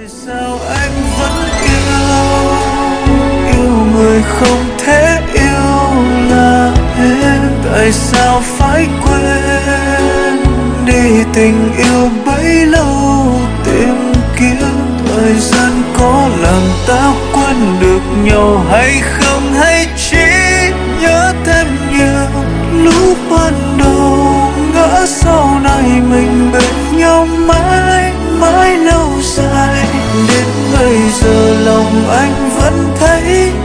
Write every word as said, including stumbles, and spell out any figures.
Tại sao anh vẫn yêu, yêu người không thể yêu là em? Tại sao phải quên đi tình yêu bấy lâu tìm kiếm? Thời gian có làm ta quên được nhau hay không, hay chỉ nhớ thêm nhiều lúc ban đầu, ngỡ sau này mình bên nhau mãi mãi lâu dài. Đến bây giờ lòng anh vẫn thấy